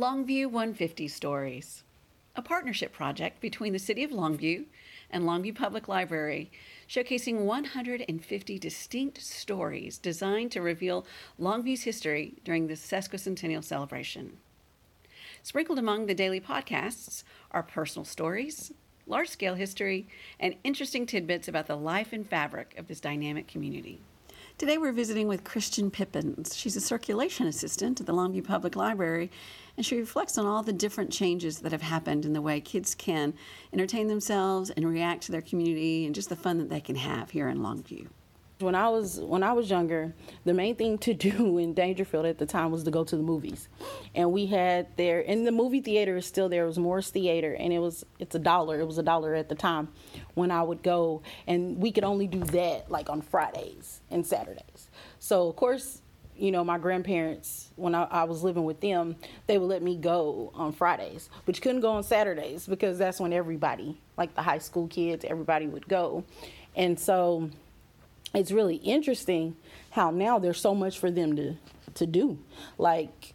Longview 150 Stories, a partnership project between the City of Longview and Longview Public Library, showcasing 150 distinct stories designed to reveal Longview's history during the sesquicentennial celebration. Sprinkled among the daily podcasts are personal stories, large-scale history, and interesting tidbits about the life and fabric of this dynamic community. Today we're visiting with Christian Pippins. She's a circulation assistant at the Longview Public Library, and she reflects on all the different changes that have happened in the way kids can entertain themselves and react to their community and just the fun that they can have here in Longview. When I was younger, the main thing to do in Dangerfield at the time was to go to the movies. And we had there, and the movie theater is still there, it was Morris Theater, and it's $1. It was $1 at the time when I would go, and we could only do that like on Fridays and Saturdays. So of course, you know, my grandparents, when I was living with them, they would let me go on Fridays, but you couldn't go on Saturdays because that's when everybody, like the high school kids, everybody would go. And so it's really interesting how now there's so much for them to do, like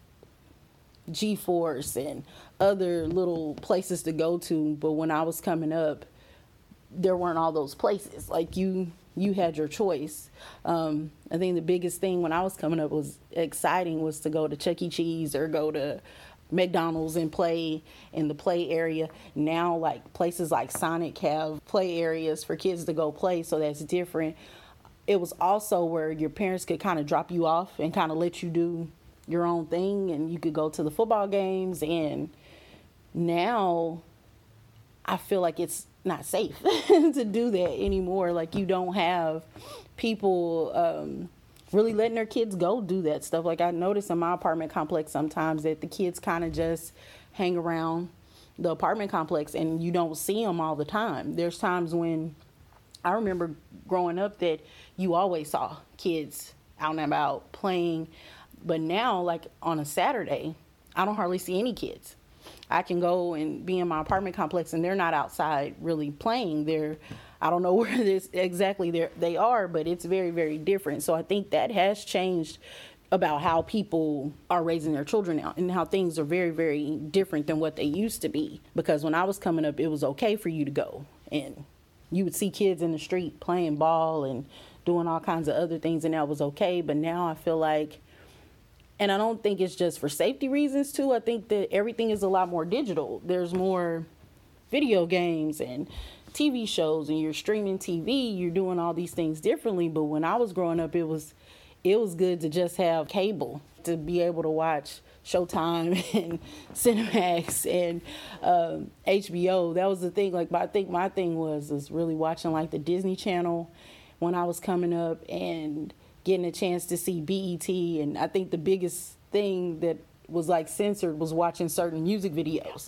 G-Force and other little places to go to. But when I was coming up, there weren't all those places. Like you had your choice. I think the biggest thing when I was coming up was exciting was to go to Chuck E. Cheese or go to McDonald's and play in the play area. Now, like places like Sonic have play areas for kids to go play, so that's different. It was also where your parents could kind of drop you off and kind of let you do your own thing, and you could go to the football games. And now I feel like it's not safe to do that anymore. Like you don't have people really letting their kids go do that stuff. Like I notice in my apartment complex sometimes that the kids kind of just hang around the apartment complex and you don't see them all the time. There's times when I remember growing up that you always saw kids out and about playing. But now, like on a Saturday, I don't hardly see any kids. I can go and be in my apartment complex and they're not outside really playing. I don't know where they are, but it's very, very different. So I think that has changed about how people are raising their children now and how things are very, very different than what they used to be. Because when I was coming up, it was okay for you to go and you would see kids in the street playing ball and doing all kinds of other things, and that was okay. But now I feel like, and I don't think it's just for safety reasons too, I think that everything is a lot more digital. There's more video games and TV shows, and you're streaming TV, you're doing all these things differently. But when I was growing up, it was good to just have cable, to be able to watch Showtime and Cinemax and HBO. That was the thing. Like I think my thing was really watching like the Disney Channel when I was coming up and getting a chance to see BET. And I think the biggest thing that was like censored was watching certain music videos.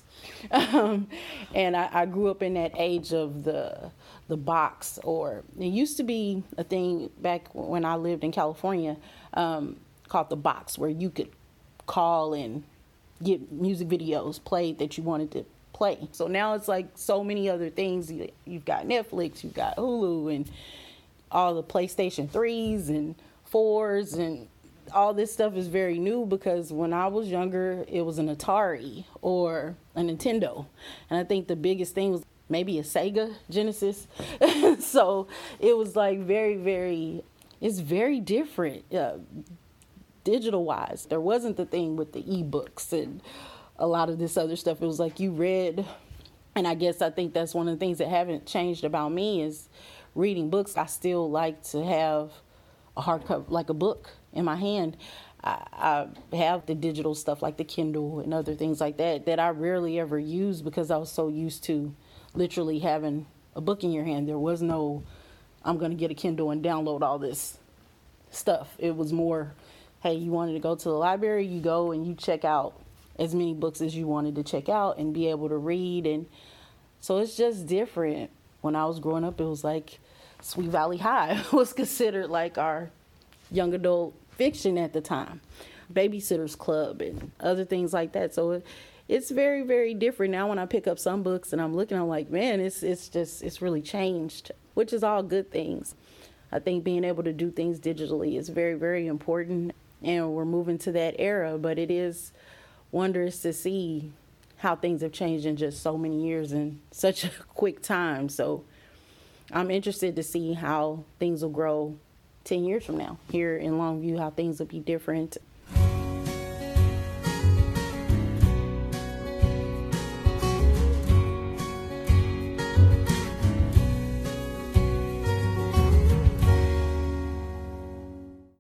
And I grew up in that age of the box, or it used to be a thing back when I lived in California called the box, where you could call and get music videos played that you wanted to play. So now it's like so many other things. You've got Netflix, you've got Hulu, and all the PlayStation 3s and 4s, and all this stuff is very new, because when I was younger, it was an Atari or a Nintendo. And I think the biggest thing was maybe a Sega Genesis. So it was like it's very different. Digital wise, there wasn't the thing with the ebooks and a lot of this other stuff. It was like you read, and I think that's one of the things that haven't changed about me is reading books. I still like to have a hardcover, like a book in my hand. I have the digital stuff like the Kindle and other things like that I rarely ever use, because I was so used to literally having a book in your hand. There was no, I'm going to get a Kindle and download all this stuff. It was more, hey, you wanted to go to the library, you go and you check out as many books as you wanted to check out and be able to read. And so it's just different. When I was growing up, it was like Sweet Valley High was considered like our young adult fiction at the time. Babysitter's Club and other things like that. So it's very, very different now. When I pick up some books and I'm looking, I'm like, man, it's really changed, which is all good things. I think being able to do things digitally is very, very important, and we're moving to that era, but it is wondrous to see how things have changed in just so many years in such a quick time. So I'm interested to see how things will grow 10 years from now here in Longview, how things will be different.